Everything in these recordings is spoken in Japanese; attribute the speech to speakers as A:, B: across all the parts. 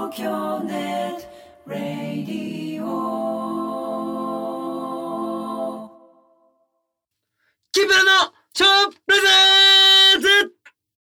A: 東京ネットラディオ
B: キブラの超プレゼンツ。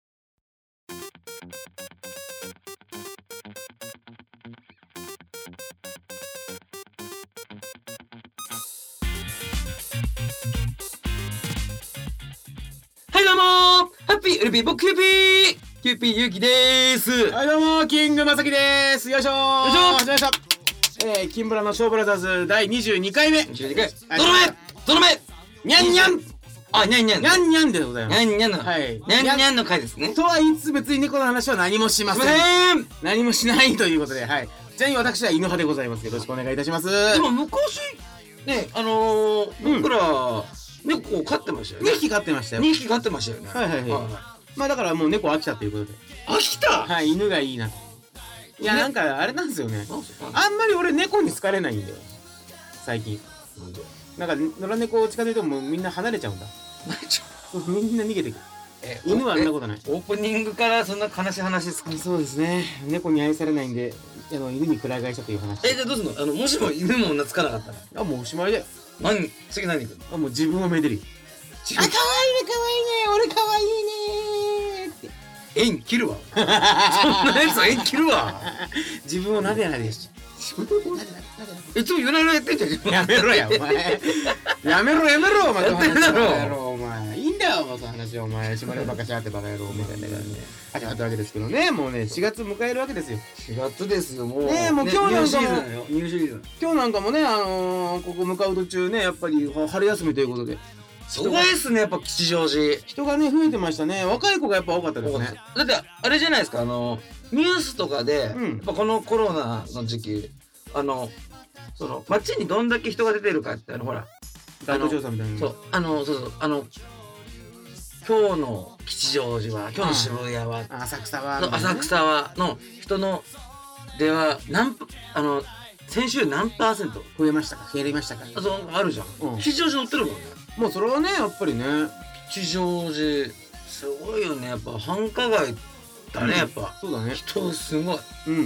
B: はいどうもハッピーウルピー僕キューピーゆうきでーす。
C: はいどうもキングまさきです。よいしょー。
B: よいしょ
C: 始まりました。キンブラのショーブラザーズ第22回目。
B: 22回
C: はい
B: どの目
C: にゃんにゃん
B: あ、にゃんにゃん
C: にゃんにゃんでございます。
B: にゃんにゃんの
C: はい
B: にゃんにゃんの回ですね。
C: とは言いつつ別に猫の話は何もしますせん。何もしないということで、はい。ちなみに私は犬派でございます。よろしくお願いいたします。
B: でも昔ね、僕ら猫を飼ってましたよね。
C: 2匹飼ってましたよ。
B: 2匹飼ってましたよね。
C: はいはいはい。まあだからもう猫飽きたということで、
B: 飽きた。
C: はい、犬がいいな。いやなんかあれなんですよね。あんまり俺猫に好かれないんだよ最近。なんか野良猫を近づいてもみんな離れちゃうんだ。みんな逃げてくる。犬はあんなことない。
B: オープニングからそんな悲しい話ですか。
C: そうですね。猫に愛されないんで犬にくら替えしたという話。
B: じゃあどうすんの。もしも犬も懐かなかったら
C: あ、もうおしまいだよ。
B: 次何行くの。
C: あ、もう自分をめでるよ。あ、可愛いね可愛いね、俺可愛いねって
B: 縁切るわ。そんなやつは縁切るわ。
C: 自分をなでなでしちゃ
B: いつも言われてんじゃん。
C: う。やめろやお前。やめろお前。
B: やってるだろ
C: お前。いいんだよもうその話はお前。しまればかしゃってバカ野郎みたいなね。始まったわけですけどね。もうね4月迎えるわけですよ。
B: 4月ですよもう。
C: ねえもう今日なんかも
B: ニューシーズンよ。ニューシーズン。
C: 今日なんかもねここ向かう途中ねやっぱり春休みということで。
B: すごいっすねやっぱ吉祥寺。
C: 人がね増えてましたね。若い子がやっぱ多かったですね。
B: だってあれじゃないですかニュースとかで、やっぱこのコロナの時期その街にどんだけ人が出てるかってほら
C: 大統調査みたいな。
B: そうそう今日の吉祥寺は今日の渋谷は
C: 浅草は
B: の人の出は先週何%
C: 増えましたか減りましたか。
B: あるじゃん、吉祥寺乗ってるもんね。
C: もうそれはねやっぱりね
B: 吉祥寺すごいよねやっぱ繁華街だね、やっぱ
C: そうだね。
B: 人すごい。もう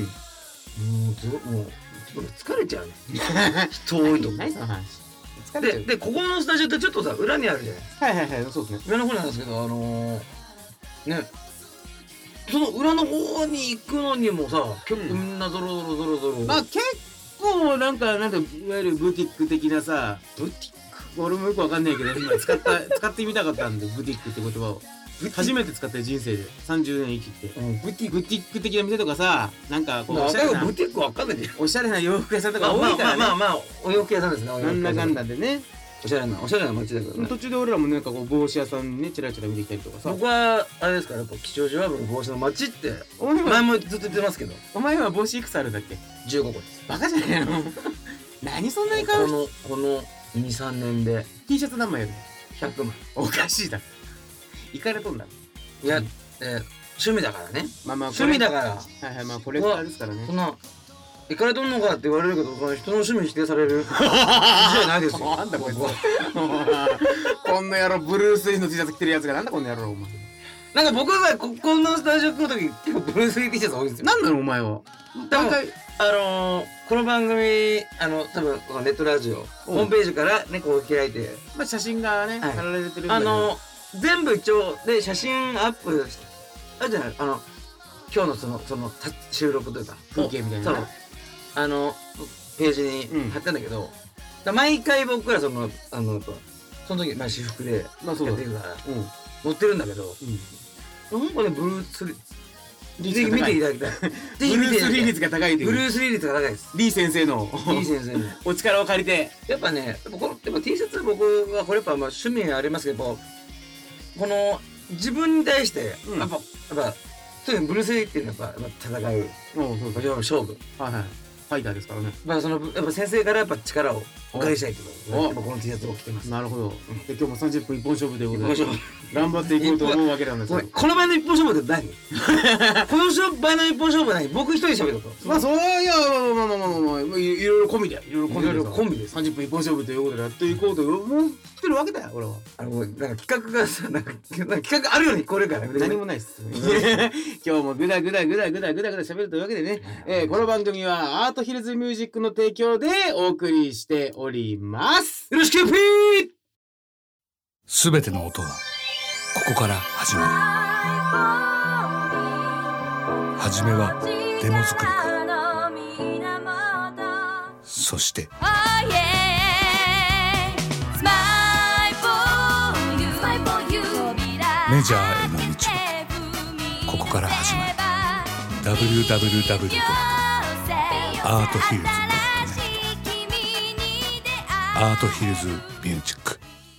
B: 疲れちゃうね人多いとこ。
C: 何その話。疲れちゃう。
B: でここのスタジオってちょっとさ裏にあるじゃない。
C: はいそうですね。
B: 裏の方なんですけどねその裏の方に行くのにもさ結構みんなゾロゾロ
C: まあ結構なんていわゆるブティック的なさ。
B: ブティック
C: 俺もよくわかんないけど今使ってみたかったんでブティックって言葉を初めて使ったよ人生で30年生きて。ブティック的な店とかさなんかこうおしゃれな
B: ブティックわかんないで
C: おしゃれな洋服屋さんとか多いからね。
B: まあお洋服屋さんですね。
C: なんだかんだでね
B: おしゃれな街だからね。
C: 途中で俺らもなんかこう帽子屋さんねチラチラ見てきたりとかさ。
B: 僕はあれですからやっぱ吉祥寺は帽子の街って前もずっと言ってますけど。
C: お前は帽子いくつあるんだっけ。
B: 15個です。
C: バカじゃねえの何そんなに買う。
B: この 2,3 年で
C: T シャツ何枚やる。
B: 100枚。
C: おかしいだろ。行かれとんだ。
B: いや趣味だからね。
C: まあ
B: 趣味だから。
C: はいまあコレクターですからね。
B: そんな行かれとんのかって言われるけど人の趣味否定されるじゃないですよ。
C: なんだこいつこんな野郎ブルース・リーの T シャツ着てるやつがなんだこんな野郎お前。
B: なんか僕はここのスタジオ来る時結構ブルース・リー T シャツ多いんですよ。
C: なんなのお前は。
B: 多分この番組多分このネットラジオホームページからねこう開いて
C: まあ写真がね貼られてるんだけ
B: ど全部一応で写真アップしてあるじゃない今日のその収録というか
C: 風景みたいな
B: ページに貼ったんだけど毎回僕らその時私服でやってるから載ってるんだけどなんかねブルース・ぜひ見ていただきたい。
C: ブルース・リー率が高いという。
B: ブルース・リー率が高いです。
C: リー先生のお力を借りて
B: やっぱねこのT シャツ僕はこれやっぱ趣味ありますけどこの自分に対してやっぱ特にブルース・リーっていうのはやっぱ戦う勝負。
C: はいはいファイターですからね。
B: やっぱ先生からやっぱ力をお借りしたいってことでこの T シャツを着てます。
C: なるほど。で今日も30分一本勝負ということで頑張っていこうと思うわけなんですよ。
B: この場の一本勝負って何この場の一本勝負は何僕一人喋ること。
C: まあそういやまあいろいろ込みでいろいろ込みで30分一本勝負ということでやっていこうと思ってるわけだよ俺は。
B: なんか企画がさなんか企画あるように聞こえるから
C: 何もないっす今日もぐだぐだ喋るというわけでね、この番組はアートヒルズミュージックの提供でお送りしております。
B: よろしくピー。
D: すべての音はここから始まる。初めはデモ作りか、そしてメジャーへの道はここから始まる。 www.arthillz.net アートヒルズミュージック。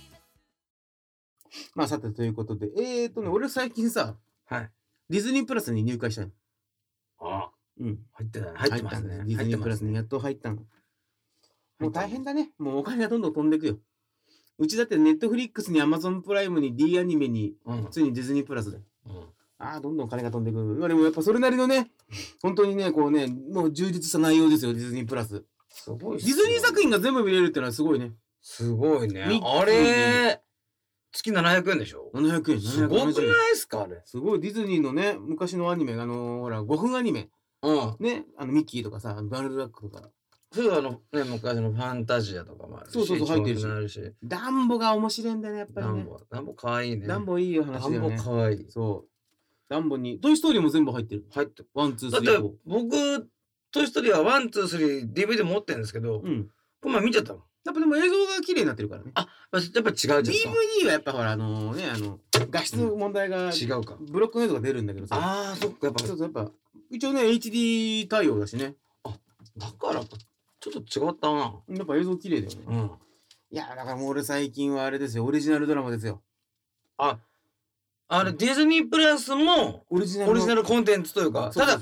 C: まあさてということで俺最近さ、
B: はい、
C: ディズニープラスに入会したの。
B: ああ、
C: うん、
B: 入ってますね。
C: ディズニープラスにやっと入ったの。もう大変だね。もうお金がどんどん飛んでくよ。うちだってネットフリックスにアマゾンプライムに D アニメに、ついにディズニープラスで、どんどん金が飛んでくる。でもやっぱそれなりのね、本当にねこうねもう充実した内容ですよディズニープラス。
B: すごい。
C: ディズニー作品が全部見れるってのはすごいね。
B: すごいね。あれ月700円でしょ。
C: 700円。
B: すごくないですかあれ。
C: すごいディズニーのね昔のアニメほら5分アニメ、ねミッキーとかさダルダックとか。
B: そうね昔のファンタジアとかもあるし。
C: そう入ってるし。ダンボが面白いんだねやっぱりね。
B: ダンボ可愛いね。
C: ダンボいいよ話だよね。
B: ダンボ可愛い。
C: そう。ダンボにトイストーリーも全部入ってる。
B: 入ってる。
C: 1、2、3。
B: だって僕トイストーリーは1、2、3 DVD 持ってるんですけど、この前見ちゃったもん。
C: やっぱでも映像が綺麗になってるからね。
B: やっぱ違うじゃん。
C: DVD はやっぱほら画質の問題が
B: 違うか。
C: ブロックの映像が出るんだけどさ。
B: そっかやっぱ。
C: そうやっぱ一応ね HD 対応だしね。
B: だからちょっと違ったな。
C: やっぱ映像綺麗だよね。いやだからもう俺最近はあれですよオリジナルドラマですよ。
B: あれディズニープラスもオリジナルコンテンツというか、ただ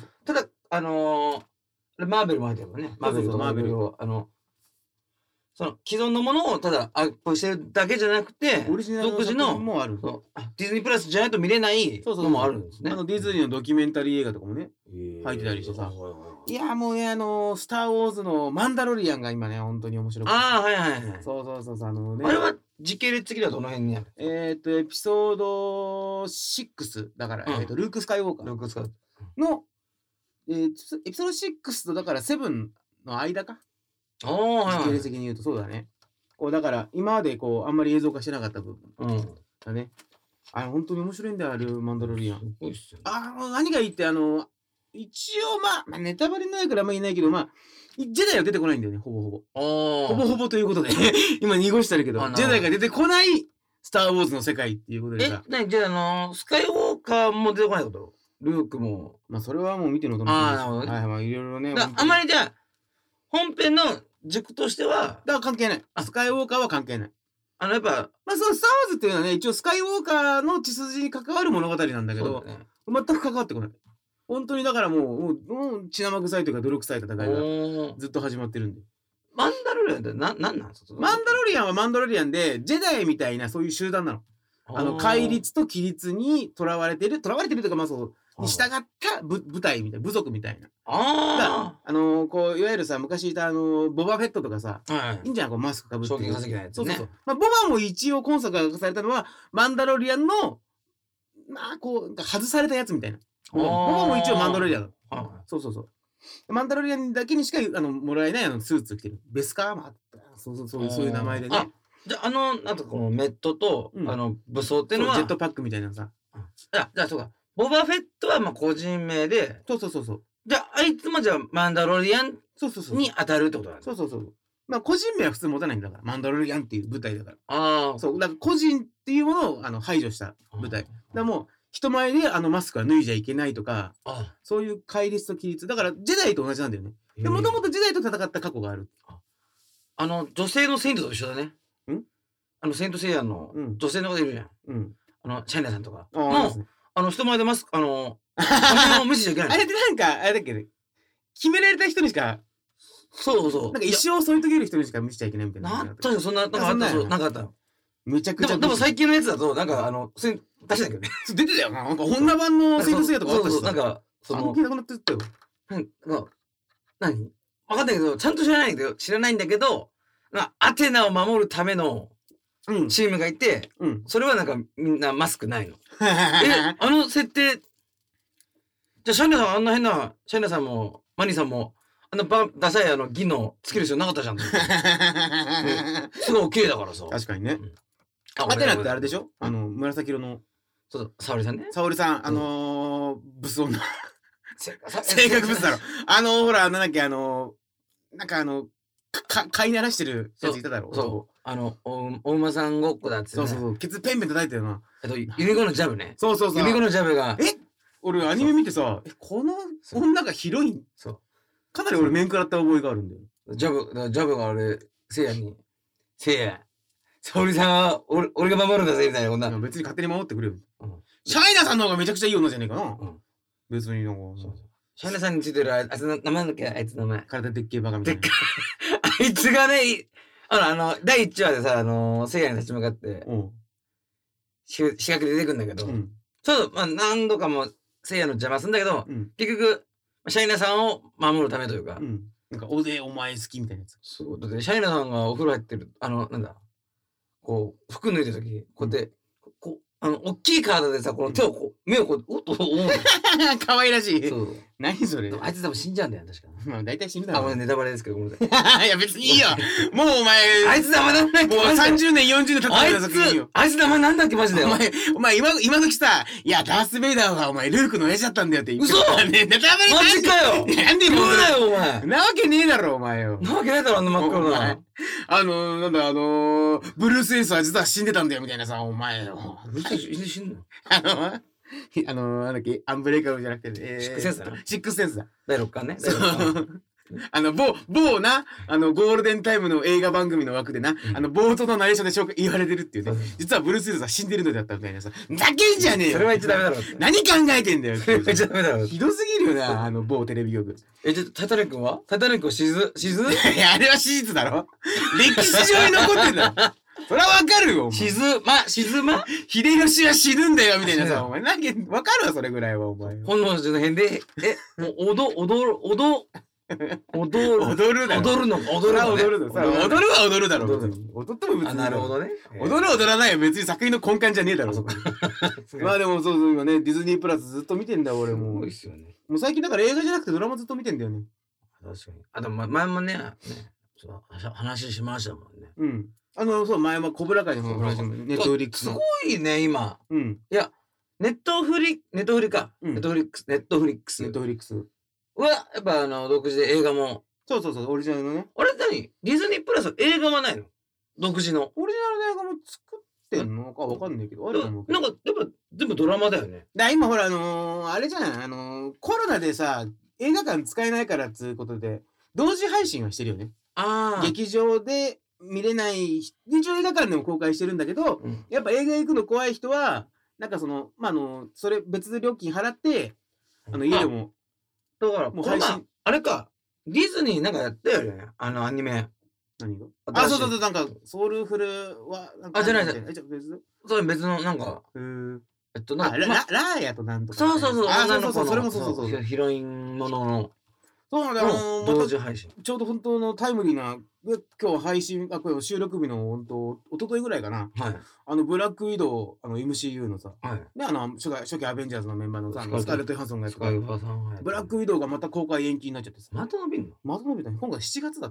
B: マーベルも入ってるよね。マーベルをその既存のものをただアップしてるだけじゃなくて、
C: オリジナル
B: 独自の
C: もある。
B: ディズニープラスじゃないと見れないのもあるんですね。
C: ディズニーのドキュメンタリー映画とかもね入ってたりしてさ。いやもうねスター・ウォーズのマンダロリアンが今ね本当に面白くて。
B: はい
C: そう
B: あれは時系列的にはどの辺にある？
C: エピソード6だからルーク・スカイウォーカーのエピソード6とだから7の間か。時系列的に言うとそうだね。こうだから今までこうあんまり映像化してなかった部分だね。本当に面白いんだよあれマンダロリアン。すごいっすよ。何がいいって一応まあネタバレないからあんまり言えないけどジェダイは出てこないんだよねほぼということで今濁してるけどジェダイが出てこないスター・ウォーズの世界っていうことでさ。
B: じゃあスカイウォーカーも出てこないこと？ルークも。
C: それはもう見てのと思うんですよ。はいいろいろね。
B: あまりじゃあ本編の軸としては
C: だから関係ない。スカイウォーカーは関係ない。
B: やっぱ
C: そうスター・ウォーズっていうのはね一応スカイウォーカーの血筋に関わる物語なんだけど全く関わってこない。本当にだからもう血生臭いというか泥臭い戦いがずっと始まってるんで。
B: マンダロリアンって何なんですか？
C: マンダロリアンはマンダロリアンでジェダイみたいなそういう集団なの。戒律と規律にとらわれてるというかに従った部隊みたいな部族みたいな。こういわゆるさ昔いたボバフェットとかさ、いいんじゃんこうマスクかぶってる。そう。ボバも一応今作が明かされたのはマンダロリアンのこう外されたやつみたいな。ボバも一応マンダロリアンだ。そう。マンダロリアンだけにしかもらえないスーツ着てる。ベスカーマそういう名前でね。
B: じゃあなんとこのメットと武装っていうのは
C: ジェットパックみたいなさ。
B: じゃあそうか。ボバフェットは個人名で。
C: そう。
B: じゃああいつもじゃあマンダロリアンに当たるってことなんだ。
C: そう。個人名は普通持たないんだからマンダロリアンっていう部隊だから。そうだから個人っていうものを排除した部隊。だもう人前でマスクは脱いじゃいけないとか、そういう戒律と規律だからジェダイと同じなんだよね。でもともとジェダイと戦った過去がある。
B: 女性のセイントと一緒だね。セイントセイヤの女性の方いるじゃん。シャイナさんとか。人前でマスク画面を見せちゃいけない。
C: あれってあれだっけね。決められた人にしか。
B: そう。
C: 一生添い遂げる人にしか見せちゃいけないみたいな。
B: 確かにそんなあったの。
C: めちゃくちゃ
B: でも最近のやつだとなんかそれ出してんだけどね。
C: 出てたよな。なんか女版のセイントセイヤとかあったしさ。
B: なんか
C: その聞いなくなってたよ。
B: 何分かんないけどちゃんと知らないんだけどアテナを守るためのチームがいて、それはなんかみんなマスクないの。設定じゃあシャイナさんあんな変なシャイナさんもマニーさんもダサいギのつける必要なかったじゃん。すごい綺麗だからさ。
C: 確かにね。アテナってあれでしょ？紫色の。
B: そう、沙織さんね。
C: 沙織さん、ブス女。性格ブスだろ。ほら、なんだっけ、なんか飼いならしてるやついただろ。
B: そう。お馬さんごっこだっつって。
C: そう。ケツペンペン叩いてるな。
B: 指子のジャブね。
C: そう。
B: 指子のジャブが。
C: 俺アニメ見てさ、この女がヒロイン。そう。かなり俺面食らった覚えがあるんだよ。
B: ジャブが俺、せいや、沙織さんは俺が守るんだぜみたいなこんな。
C: 別に勝手に守ってくれよ。シャイナさんの方がめちゃくちゃいい女じゃねえかな。別になんか。
B: シャイナさんについてるあいつの名前なんだっけあいつの名前。
C: 体でっけえバカみたいな。
B: あいつがね、第1話でさ、せいやに立ち向かって、仕掛けで出てくんだけど、何度かもせいやの邪魔するんだけど、結局、シャイナさんを守るためというか、
C: なんか、お前好きみたいなやつ。
B: そう。だって、シャイナさんがお風呂入ってる、なんだ、こう、服脱いでるとき、こうやって、大きいカードでさ、この手を目をおっと思う。
C: 可愛らしい。
B: そう。
C: 何それ。
B: あいつ多分死んじゃうんだよ、確か。
C: まあ、大体死んだろ。
B: これネタバレですけど、ごめんなさい。
C: いや、別にいいよ。もうお前。
B: あいつ名前なんだっけ？
C: もう30年、40年経ったんだぞ、
B: あいつ名前なんだっけ、マジで。
C: お前、今時さ、いや、ダース・ベイダーはお前、ルークの親父だったんだよって言って。
B: 嘘！
C: ネタバレ
B: マジかよ！
C: なんで
B: 言うなよ、お前。
C: なわけねえだろ、お前よ。
B: なわけないだろ、真っ黒な。
C: なんだ、ブルース・エースは実は死んでたんだよ、みたいなさ、お前よ。
B: ブルース・エース死んの？
C: なんだっけ、アンブレイカブじゃなくて、
B: シックスセンスだな。
C: シックスセンスだ。
B: 第6巻ね。
C: 某な、ゴールデンタイムの映画番組の枠でな、冒頭のナレーションで言われてるっていうね。実はブルース・ウィルスは死んでるのだったみたいなさ。だけんじゃねえよ。
B: それは言っちゃダメだろ。
C: 何考えてんだよ。
B: それは言っちゃダメだろ。
C: ひどすぎるよな、某テレビ局。
B: タイタニックはタイタニックは沈
C: いや、あれは史実だろ。歴史上に残ってんだよ。それはわかるよ。
B: 沈ま
C: 秀吉は死ぬんだよ、みたいなさ。お前、なんか、わかるわ、それぐらいは、お前。
B: 本能寺の辺で、もう踊るだろ。踊るの。踊るは踊るだろ。踊っても別に。 なるほどね。
C: 踊らないよ。別に作品の根幹じゃねえだろ、そこ。まあでもそう、今ね、ディズニープラスずっと見てんだ、俺も。
B: すごいっすよね。
C: もう最近だから映画じゃなくてドラマずっと見てんだよね。
B: 確かに。あと、前もね、話しましたもんね。
C: うん。そう、前もコブラ会の話もネットフリックスの。
B: すごいね、今。
C: うん。
B: いや、ネットフリか。ネットフリックス。は、やっぱ独自で映画も。
C: そう、オリジナルのね。
B: あれ何ディズニープラス映画はないの？独自の。
C: オリジナルの映画も作ってんのかわかんないけど、あると思うけど。
B: なんか、やっぱ全部ドラマだよね。
C: 今ほらあれじゃないコロナでさ、映画館使えないからっつうことで、同時配信はしてるよね。劇場で見れない、劇場映画館でも公開してるんだけど、やっぱ映画行くの怖い人は、なんかそれ別料金払って、家でも。
B: だから、もう配信。あれか、ディズニーなんかやったよね、アニメ。
C: 何が？そう、なんか、ソウルフルは、
B: じゃない。それ別の、なんか、
C: ラーヤとなんとか。
B: そう。
C: それもそう。
B: ヒロインものの。
C: そうなんだよ。
B: 同時配信。
C: ちょうど本当のタイムリーな、今日配信、これ収録日の一昨日ぐらいかな。
B: はい。
C: ブラックウィドウ、MCU のさ。
B: はい。
C: で、初期アベンジャーズのメンバーのさ、スカーレット・ヨハンソンがやってた。ブラックウィドウがまた公開延期になっちゃってさ。
B: また伸びんの？
C: また伸びたね。今回7月だって。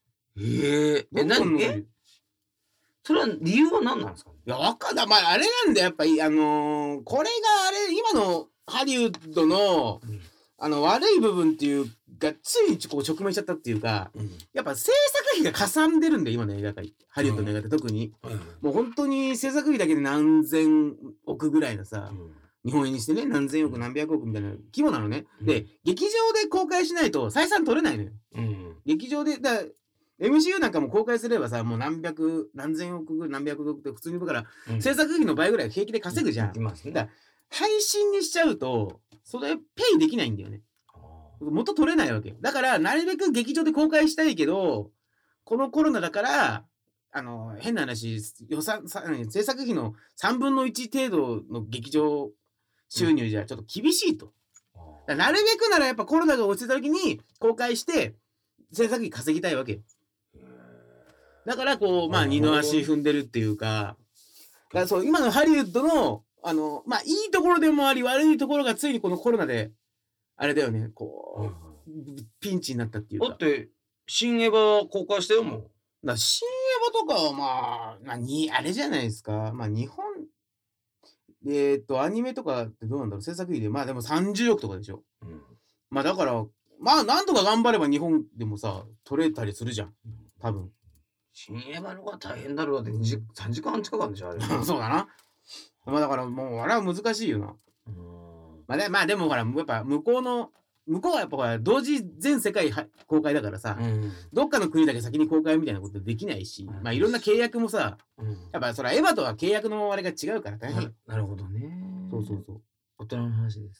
B: 何？それは理由は何なんですか？
C: いや、わかんない。まあ、あれなんだよ。やっぱり、これが今のハリウッドの、悪い部分っていうが、ついにこう直面しちゃったっていうか、やっぱ制作費がかさんでるんで、今の映画界って。ハリウッドの映画って特に。もう本当に制作費だけで何千億ぐらいのさ、日本円にしてね、何千億何百億みたいな規模なのね。で、劇場で公開しないと採算取れないのよ。劇場で、MCU なんかも公開すればさ、もう何千億何百億って普通にだから、制作費の倍ぐらい平気で稼ぐじゃん。だから配信にしちゃうと、それペイできないんだよね。元取れないわけよ。だから、なるべく劇場で公開したいけど、このコロナだから、 変な話、制作費の3分の1程度の劇場収入じゃちょっと厳しいと。なるべくならやっぱコロナが落ちた時に公開して制作費稼ぎたいわけよ。だからこう、まあ二の足踏んでるっていうか、だからそう今のハリウッドのまあいいところでもあり悪いところがついにこのコロナであれだよね、こうピンチになったっていうか。
B: だって新エヴァ公開したよもう。
C: だ新エヴァとかはまああれじゃないですか。まあ日本アニメとかってどうなんだろう、制作費でまあでも30億とかでしょ。まあだからまあなんとか頑張れば日本でもさ取れたりするじゃん多分。
B: 新エヴァの方が大変だろうだって3時間近くあるんでしょあれ。
C: そうだな。まあだからもうあれは難しいよな。まあでもほらやっぱ向こうはやっぱほら同時全世界公開だからさ、どっかの国だけ先に公開みたいなことできないし、まあいろんな契約もさ、やっぱそらエヴァとは契約のあれが違うから大変。
B: なるほどね。
C: そうそうそう。
B: 大人の話です。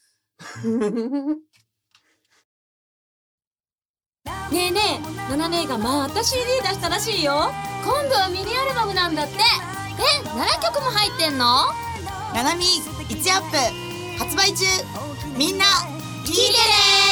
E: ねえねえ、ナナ姉がまた CD 出したらしいよ。今度はミニアルバムなんだって。7曲も入ってんの？
F: ナナミ1アップ発売中。みんな聞いてね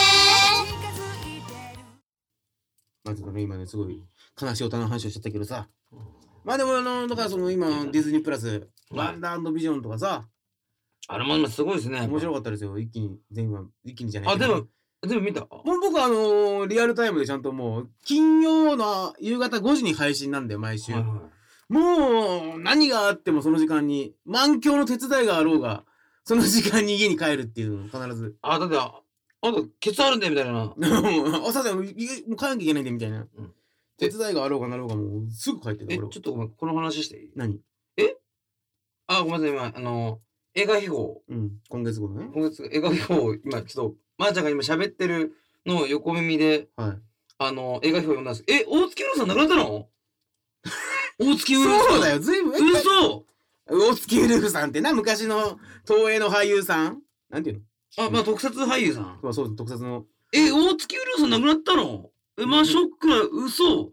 C: ー。まあちょっとね今ねすごい悲しい大人の話をしちゃったけどさ、まあでもだからその今ディズニープラスワンダー&ビジョンとかさ、
B: あれも今すごいですね。
C: 面白かったですよ。一気にじゃない
B: けど。でも見た？
C: 僕はリアルタイムでちゃんともう金曜の夕方5時に配信なんで毎週、もう何があってもその時間に満響の手伝いがあろうがその時間に家に帰るっていうの必ず。
B: だってケツあるんだよみたいな。
C: 朝でもう帰んなきゃいけないんでみたいな。手伝いがあろうがなろうがもうすぐ帰ってくる。
B: ちょっとごめんこの話していい？
C: 何？
B: ごめんなさい今映画秘宝。
C: 今月号ね。
B: 映画秘宝今ちょっとまーちゃんが今喋ってるのを横耳で、映画秘宝読んだんです。大月うるさん亡くなったの？大月うるさん。
C: そうだよ、ずいぶん。
B: 嘘！
C: 大月うるさんってな、昔の東映の俳優さんなんていうの？
B: まあ特撮俳優さん。
C: そう、特撮の。
B: 大月うるさん亡くなったの？まあショックな、嘘。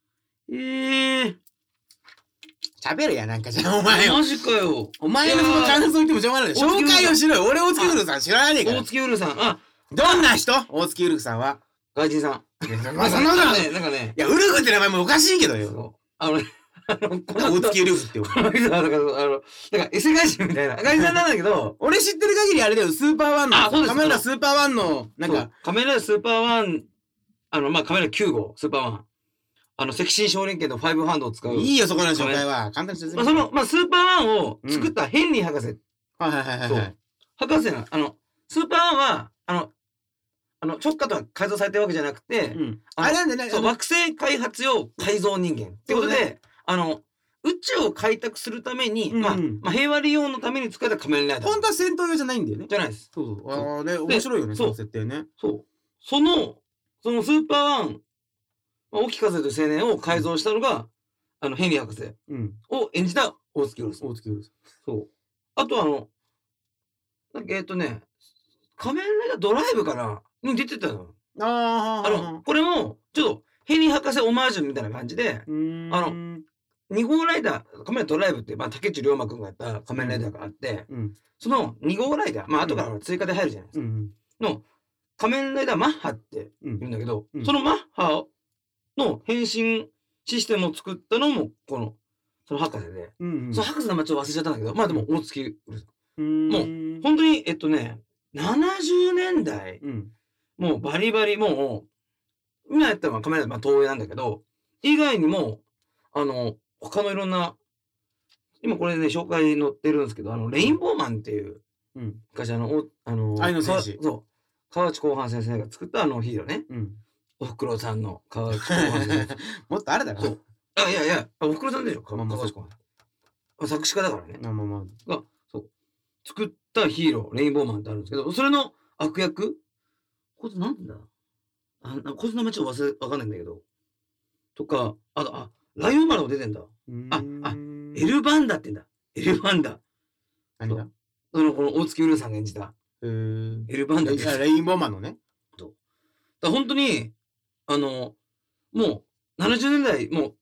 C: 喋るやなんかじゃあお前よ。
B: マジかよ。
C: お前の感想言ってもしょうがないで。紹介をしろよ。俺大月うるさん知らないから。
B: 大月うるさん。
C: どんな人？大月うるさんは。
B: 外人さん。
C: まあそんなことね、
B: なんかね。
C: いや、ウルフって名前もおかしいけどよ。
B: 大
C: 月ウルフって。
B: この人はだから異世界人みたいな外人さんなんだけど、
C: 俺知ってる限りあれだよ、スーパーワンの。カメラスーパーワンの、なんか。
B: カメラスーパーワン、まあカメラ9号、スーパーワン。セクシー少年系の5ハンドを使う。
C: いいよ、そこの紹介は。簡単に説明。
B: スーパーワンを作ったヘンリー博士。
C: はい。
B: 博士な、スーパーワンは、直下とは改造されてるわけじゃなくて、
C: あれなんでね、
B: 惑星開発用改造人間。ってことで、宇宙を開拓するために、まあ平和利用のために使えた仮面ライダー。
C: 本当は戦闘用じゃないんだよね。
B: じゃないです。
C: そう。面白いよね、その設定ね。
B: そう。そのスーパーワン、沖風という青年を改造したのが、ヘンリー博士を演じた大月うるさん。そう。あと仮面ライダードライブかなに出てたの。これも、ちょっと、ヘンリー博士オマージュみたいな感じで、2号ライダー、仮面ライダードライブって、竹内涼真くんがやった仮面ライダーがあって、その2号ライダー、後から追加で入るじゃないですか。の、仮面ライダーマッハって言うんだけど、そのマッハの変身システムを作ったのも、その博士で、その博士の名前ちょっと忘れちゃったんだけど、まあでも大月うるさん。もう、本当に、70年代、もうバリバリ、もう、今やったのは仮面ライダー東映なんだけど、以外にも、他のいろんな、今これね、紹介載ってるんですけど、レインボーマンっていう、昔
C: 愛の戦士。
B: そう。川内広範先生が作ったヒーローね。おふくろさんの川内広範先生。
C: もっとあれだろ。そう。
B: いや、おふくろさんでしょ、川内広範。作詞家だからね。が、そう。作ったヒーロー、レインボーマンってあるんですけど、それの悪役こいつなんだこいつの名前ちょっとわかんないんだけど。とか、ライオンマラも出てんだ。エルバンダって言うんだ。エルバンダ。
C: 何だ
B: この大月うるさんが演じた。エルバンダ。
C: レインボーマンのね。
B: だ本当に、もう、70年代、もう、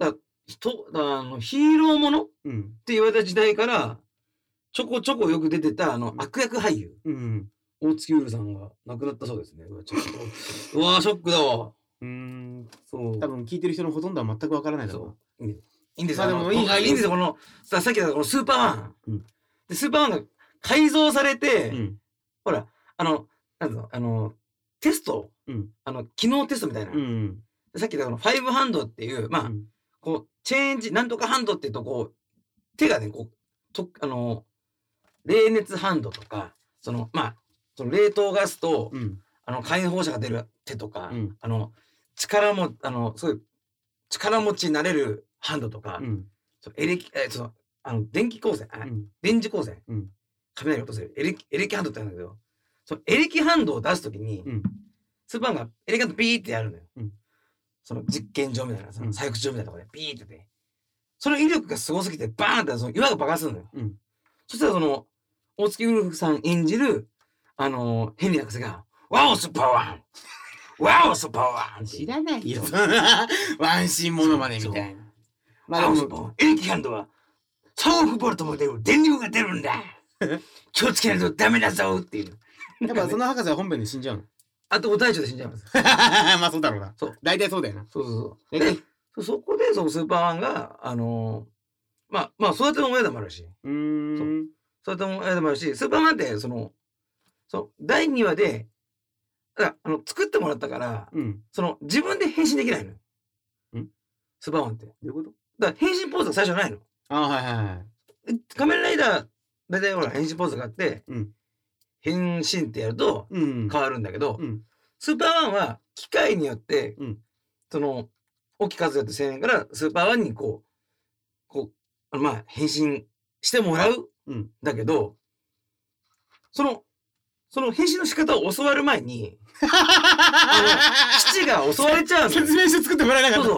B: ヒーローものっ
C: うん。
B: て言われた時代からちょこちょこよく出てた悪役俳優
C: うん。
B: 大月うるさんが亡くなったそうですね。うわちょっとうわショックだわ。そう
C: 多分聞いてる人のほとんどは全くわからないだろ
B: いいんです
C: まあでもいい
B: いいんですよ。このさっきのこのスーパーマン、
C: うん
B: でスーパーマンが改造されて、
C: う。うん。
B: ほらなんつうのテスト、
C: うん
B: 機能テストみたいな、
C: うん。
B: さっき言ったこの5ハンドっていうまあ、
C: うん
B: こうチェンジなんとかハンドっていうとこう手がねこう冷熱ハンドとかその冷凍ガスと、
C: うん。
B: 火炎放射が出る手とか、
C: うん
B: 力もそういう力持ちになれるハンドとか、
C: うん。
B: 電気光線、
C: うん
B: 電磁光線、
C: うん
B: 雷を落とせるエレキハンドって言うんだけど、そのエレキハンドを出すときに、
C: うん。
B: スーパーマンがエレキハンドピーってやるのよ。
C: うん
B: その実験場みたいな、そ
C: うん
B: の採掘場みたいなところでピーってて、その威力がすごすぎてバーンってその岩が爆発するのよ。
C: うん
B: そしたら大月ウルフさん演じる、ヘンリー博士が、ワオスーパーワンワオスーパーワンって
C: 知らないよ。ワンシーンモノマネみたいな。ま
B: ワオスー
C: あでも、
B: パーワンエレキハンドは3億ボルトも出る電流が出るんだ気をつけないとダメだぞっていう。
C: やっぱその博士は本編で死んじゃうの。
B: あとお体調で死んじゃいます。
C: まあそうだろうな。
B: そう。
C: 大体そうだよな。
B: そうそうそう。
C: え
B: で、そこでそのスーパーマンが、育ての親でもあるし、育ての親でもあるし、スーパーマンって第2話で、作ってもらったから、
C: うん。
B: 自分で変身できないのよ。
C: ん
B: スーパーマンって。
C: どういうこと
B: だから変身ポーズが最初ないの。
C: ああ、はいはいはい。
B: 仮面ライダー、大体ほら変身ポーズがあって、
C: うん
B: 変身ってやると
C: うん。
B: 変わるんだけど、
C: うん。
B: スーパーマンは機械によって、
C: うん
B: 沖和也って青年からスーパーマンに変身してもらうん
C: ん
B: だけど、その変身の仕方を教わる前に、父が襲われちゃうの。
C: 説明書作ってもらえなかった。
B: そう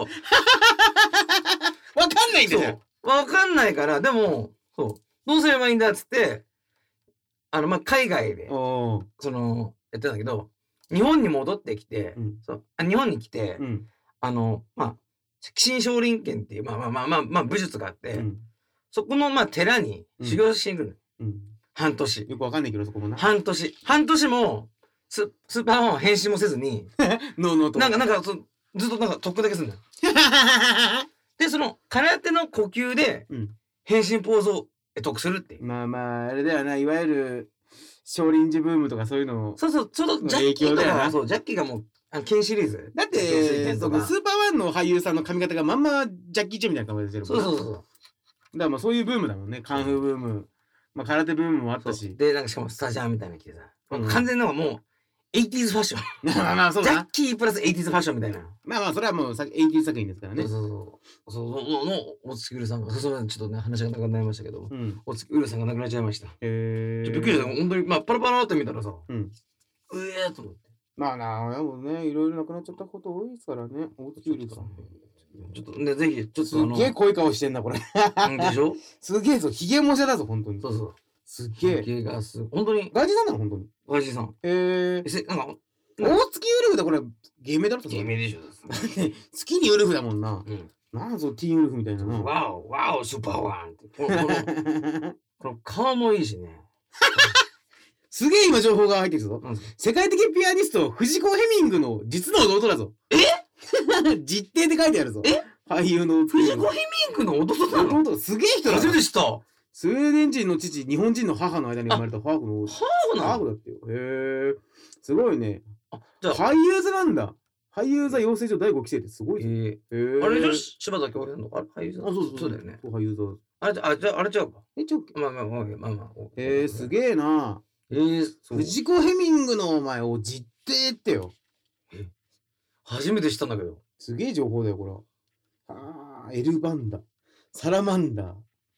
C: わかんないんだよ。
B: わかんないから、でも、どうすればいいんだっつって、海外で、
C: おー
B: やってたんだけど、日本に戻ってきて、
C: うん
B: 日本に来て、
C: うん。
B: 鬼神少林拳っていう、武術があって、
C: うん。
B: そこの、寺に修行しに来るの。
C: うん。
B: 半年。
C: よくわかんないけど、そこもな。
B: 半年も、スーパーマンは変身もせずに、
C: ノーノーと。
B: ずっと特訓だけするんだよ。で、空手の呼吸で
C: うん、
B: 変身ポーズを得するっていう。
C: まあ、あれだよな、いわゆる、少林寺ブームとかそういうのを。
B: ちょうどジャッキーとか、
C: 影響だよな
B: ジャッキーがもう、剣シリーズ。
C: だって、スーパーマンの俳優さんの髪型がまんまジャッキー・チェンみたいな髪型してるもんな。
B: そう。
C: だからまあそういうブームだもんね。カンフーブーム。まあ空手ブームもあったし。
B: で、しかもスタジャンみたいなの着てさ。
C: うん
B: 完全なのがもう、80s ファッション。
C: まあそうだな
B: ジャッ。キープラス 80s ファッションみたいな。
C: まあそれはもう80作品ですからね。
B: 大月うるさんが、ちょっとね、話が長くなりましたけども、
C: うん。
B: 大月うるさんが亡くなっちゃいました。
C: へ
B: びっくりした。本当に、パラパラって見たらさ、
C: うん。
B: と思って。
C: まあな、でもね、いろいろなくなっちゃったこと多いですからね。大月うるさん。
B: ちょっとね、ぜひ、ちょっ
C: す
B: と
C: っげえ濃い顔してんな、これ。
B: でしょ
C: すげえぞ、ヒゲもじゃだぞ、本当に。
B: そう。
C: すっげえ。
B: 毛が本当に、
C: 外人さんなの、本当に。
B: 親父さん。
C: へえ。
B: なんか、
C: 大月ウルフだ、これ、芸名だろ、
B: 芸名でしょ。
C: 月にウルフだもんな。
B: うん。
C: なんぞ、ティーンウルフみたいなな。
B: ワオ、スーパーワンって。この顔もいいしね。
C: すげえ今情報が入ってるぞ。
B: なんですか
C: 世界的ピアニスト、藤子ヘミングの実の弟だぞ。実弟って書いてあるぞ。俳優の
B: 藤子ヘミングの弟なの？
C: すげえ人だぞ
B: 初め。て知った。
C: スウェーデン人の父、日本人の母の間に生まれたハーフの。
B: そうなの？
C: ハーフだってよ。へえ。すごいね。
B: じゃあ、
C: 俳優座なんだ。俳優座養成所第5期生ってすごいぞ。へえ。
B: あれじゃ柴田恭平のあれ俳優さん。そうだよね。
C: 俳優座。
B: あれ違うか。
C: ちょっと。
B: まあ。
C: へえ、すげえな。
B: そう
C: 藤子ヘミングのお前を実弟ってよ。
B: 初めて知ったんだけど。
C: すげえ情報だよ、これ。エルバンダ。サラマンダー。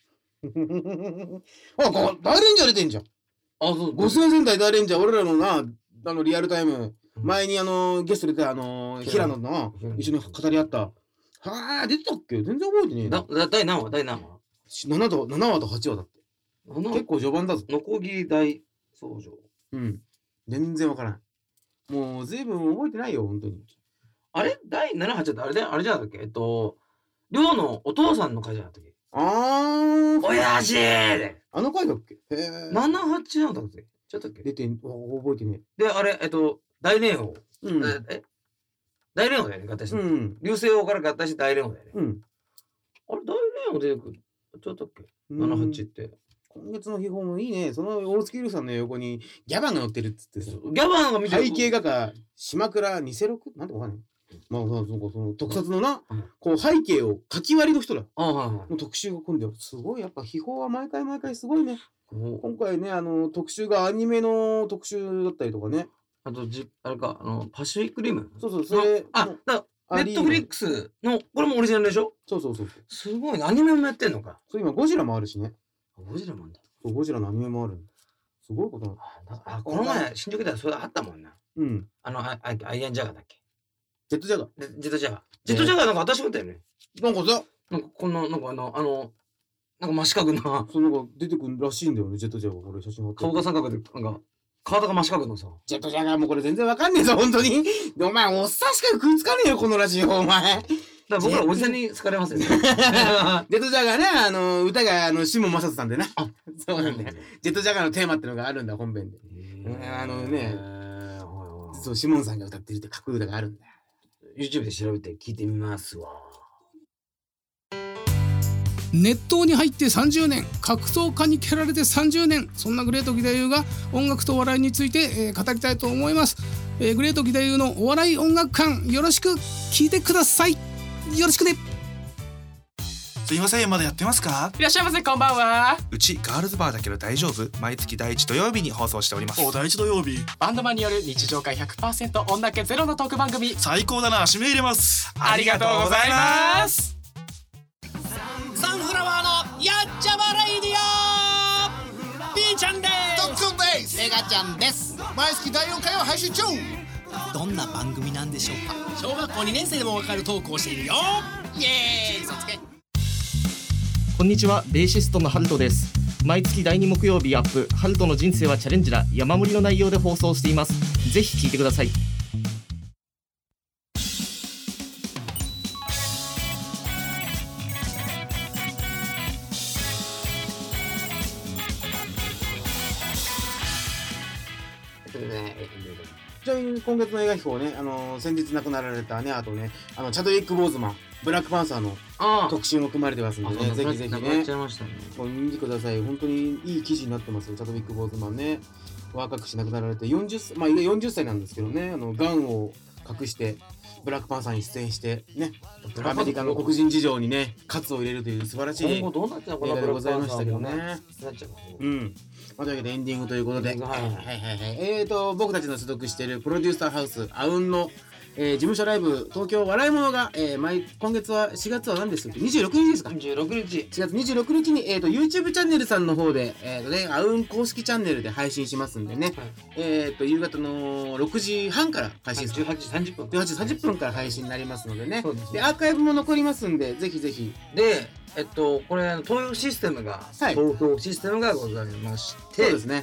C: 大レンジャー出てんじゃん。
B: そう。
C: 五星戦隊大レンジャー、俺らのな、リアルタイム、前にゲスト出た平野の一緒に語り合った。出てたっけ？全然覚えてねえな。
B: 第何話
C: 7話と8話だって。結構序盤だぞ。
B: ノコギリ大僧正。
C: 全然わからん。もう随分覚えてないよ、本当に。
B: あれ第7話ってあれじゃなかったっけりょうのお父さんの会じゃなかったっけ。親父で。
C: あの回だっけ。
B: 78なんだっけ。ちょっとっけ。
C: 出てん、覚えてね。
B: で、あれ、大連王。大連王だよね、合体して。流星王から合体して大連王だよね。あれ、大連王出てくる。ちょっとっけ。78って。
C: 今月の秘宝もいいね。その大月優さんの横にギャバンが乗ってるっつってさ。
B: ギャバンが見てる。
C: 背景画家、島倉26？なんてわかんない。まあ、その特撮のな、こう背景を書き割りの人だ。の特集が組んでる。すごい、やっぱ秘宝は毎回すごいね。今回ね、特集がアニメの特集だったりとかね。
B: あと、あれか、パシフィックリム。
C: そう、それ。
B: ネットフリックスの、これもオリジナルでしょ。
C: そう。
B: すごいね、アニメもやってんのか。
C: そう、今、ゴジラもあるしね。
B: ゴジラもあるんだ。
C: そう、ゴジラのアニメもある。すごいこと
B: な。この前、新宿ではそれあったもんな。アイアンジャガーだっけ。
C: ジェットジャガー。
B: ジェットジャガー。ジェットジャガーなんか私もったよね。
C: なんかさ、
B: なんかこんな、なんかなんか真四角な。
C: そう、なんか出てくるらしいんだよね、ジェットジャガー。これ写真貼って。
B: 顔が三角で、なんか、体が真四角のさ。
C: ジェットジャガーもこれ全然わかんねえぞ、ほんとに。お前、おっさんしか食いつかねえよ、このラジオ、お前。
B: だから僕らおじさんに好かれますよね。
C: ジェットジャガーね、歌がシモン・マサトさんでな。そうなんだよ。ジェットジャガーのテーマってのがあるんだ、本編で。そう、シモンさんが歌ってるってかっこいい歌があるんだよ。
B: YouTube で調べて聞いてみますわ。
G: 熱湯に入って30年、格闘家に蹴られて30年、そんなグレート義太夫が音楽と笑いについて、語りたいと思います。グレート義太夫のお笑い音楽館、よろしく聞いてください。よろしくね。
H: すいません、まだやってますか？
I: いらっしゃいませ、こんばんは。
H: うちガールズバーだけど大丈夫？毎月第1土曜日に放送しております。
I: 第1土曜日。バンドマンによる日常会 100% 女気ゼロのトーク番組。
H: 最高だな、締め入れます。
I: ありがとうございます。
J: サンフラワーのやっちゃまレイディオ。ピーちゃんです。
K: ドックンです。
J: メガちゃんです。
K: 毎月第4回を配信中。
J: どんな番組なんでしょうか。小学校2年生でもわかるトークをしているよ。イエーイ。嘘つけ。
L: こんにちは、ベーシストのハルトです。毎月第2木曜日アップ、ハルトの人生はチャレンジだ、山盛りの内容で放送しています。ぜひ聞いてください。
C: ちなみに今月の映画秘宝ね、先日亡くなられたね、あとね、チャドウィック・ボーズマン、ブラックパンサーの特集も組まれてますんでね、ぜひぜひね、見てください。本当にいい記事になってますよ、チャドウィック・ボーズマンね。若くして亡くなられて40歳なんですけどね、がんを隠してブラックパンサーに出演してね、アメリカの黒人事情にね、喝を入れるという素晴らしい映画でございましたけどね。というわけでエンディングということで、僕たちの所属しているプロデューサーハウスあうんの事務所ライブ東京笑い物が、今月は4月は何ですか、26日ですか。
B: 26日
C: 4月26日に、YouTube チャンネルさんの方で、あうん公式チャンネルで配信しますんでね、夕方の6時半から配信
B: 18時30分
C: 18時30分から配信になりますのでね。でアーカイブも残りますんで、ぜひぜひ。
B: でこれ投票システムがございまして、
C: そうですね。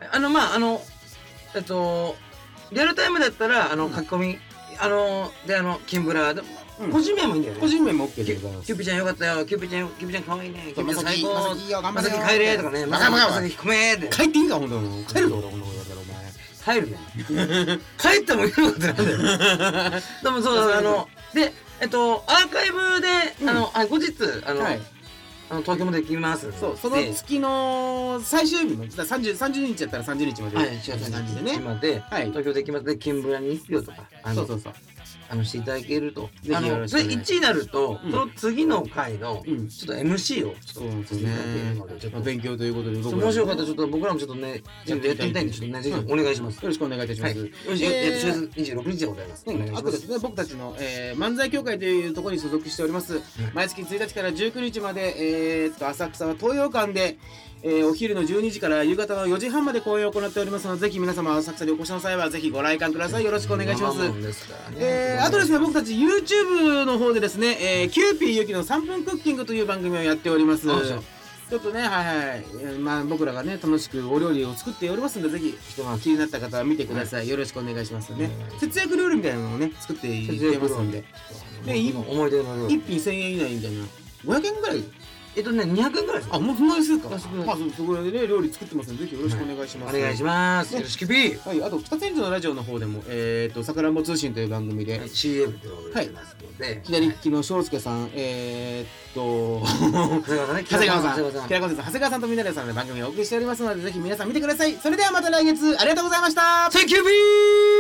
B: リアルタイムだったら書き込みキンブラで個人名もいいんだよね。
C: 個人名も OK でございます。
B: キューピちゃんよかったよ、キューピちゃん可愛いね、キューピちゃん最高、まさき帰れとかね、まさきごめんって。
C: 帰っていいか、ほんとに。帰るぞ、俺、ほんとに。
B: 帰るね。帰ってもいいのかってなんだよ。でもそうだ、で、アーカイブで、後日、東京もできます。
C: そう、その月の最終日の30日やったら30日まで。
B: はい、4月30日まで東京できます。で、キンブラに1票とか、していただけると。それ1になると、その次の回のちょっと MC をちょっとしていただけるので、ちょっと
C: 勉強ということで、
B: 面白かったらちょっと僕らもちょっとね、やってみたいんで、ちょっとね、ぜひお願いします。
C: よろしくお願いいたします。
B: 4月26日でございます。
C: あとですね、僕たちの漫才協会というところに所属しております。毎月1日から19日まで、浅草は東洋館で、お昼の12時から夕方の4時半まで公演を行っておりますので、ぜひ皆様浅草にお越しの際はぜひご来館ください。よろしくお願いします。あとですね、僕たち YouTube の方でですね、キューピーゆきの3分クッキングという番組をやっております。 ちょっとね、まあ僕らがね楽しくお料理を作っておりますので、ぜひ気になった方は見てください。よろしくお願いしますね。節約料理みたいなのをね作っていってますんで、
B: 思い出の料理
C: 1品1000円以内みたいな500円ぐらい。
B: 200円ぐらいです。
C: あ、もうそんなにするか。まあそこでね料理作ってますので、ぜひよろしくお願いします。
B: お願いします。よろしくビー。
C: はい、あと北千住のラジオの方でもさくらんぼ通信という番組で
B: CM というのをやってますので、
C: 左利きの翔介さん、長谷川さん、平川さんとみなれさんで番組をお送りしておりますので、ぜひ皆さん見てください。それではまた来月、ありがとうございました。
B: Thank you, B!